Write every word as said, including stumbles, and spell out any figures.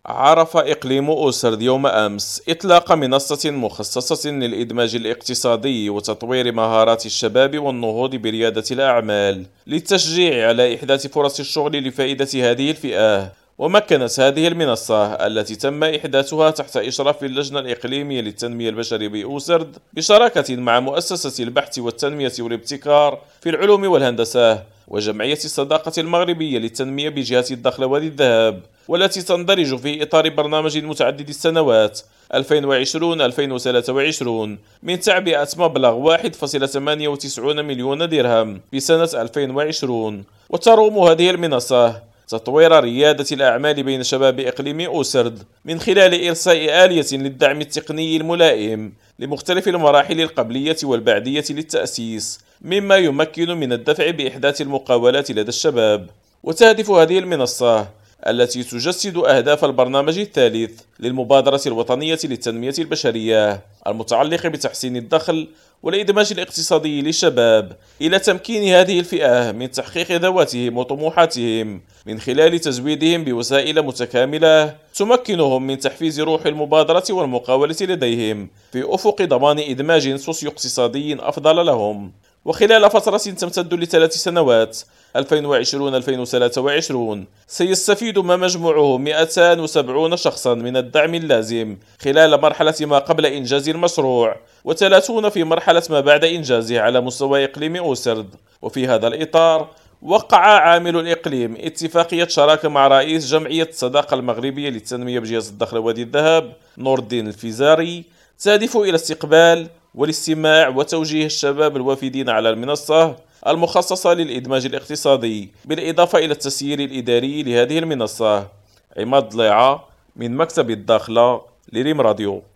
عرف إقليم أوسرد يوم أمس إطلاق منصة مخصصة للإدماج الاقتصادي وتطوير مهارات الشباب والنهوض بريادة الأعمال للتشجيع على إحداث فرص الشغل لفائدة هذه الفئة. ومكنت هذه المنصة التي تم إحداثها تحت إشراف اللجنة الإقليمية للتنمية البشرية بأوسرد بشراكة مع مؤسسة البحث والتنمية والابتكار في العلوم والهندسة وجمعية الصداقة المغربية للتنمية بجهة الدخل وادي الذهب، والتي تندرج في إطار برنامج متعدد السنوات ألفين وعشرين ألفين وثلاثة وعشرين من تعبئة مبلغ واحد فاصلة ثمانية وتسعين مليون درهم في سنة ألفين وعشرين. وتروم هذه المنصة تطوير ريادة الأعمال بين شباب إقليم أوسرد من خلال إرساء آلية للدعم التقني الملائم لمختلف المراحل القبلية والبعدية للتأسيس، مما يمكن من الدفع بإحداث المقاولات لدى الشباب. وتهدف هذه المنصة التي تجسد أهداف البرنامج الثالث للمبادرة الوطنية للتنمية البشرية المتعلق بتحسين الدخل والإدماج الاقتصادي للشباب إلى تمكين هذه الفئة من تحقيق ذواتهم وطموحاتهم من خلال تزويدهم بوسائل متكاملة تمكنهم من تحفيز روح المبادرة والمقاولة لديهم في أفق ضمان إدماج سوسيو اقتصادي أفضل لهم. وخلال فترة تمتد لثلاث سنوات ألفين وعشرين ألفين وثلاثة وعشرين سيستفيد ما مجموعه مئتين وسبعين شخصا من الدعم اللازم خلال مرحلة ما قبل إنجاز المشروع، وثلاثون في مرحلة ما بعد إنجازه على مستوى إقليم أوسرد. وفي هذا الإطار وقع عامل الإقليم اتفاقية شراكة مع رئيس جمعية الصداقة المغربية للتنمية بجهة الدخل وادي الذهب نور الدين الفيزاري تهدف إلى استقبال والاستماع وتوجيه الشباب الوافدين على المنصة المخصصة للإدماج الاقتصادي، بالإضافة إلى التسيير الإداري لهذه المنصة. عماد ضليعة من مكتب الداخلة لريم راديو.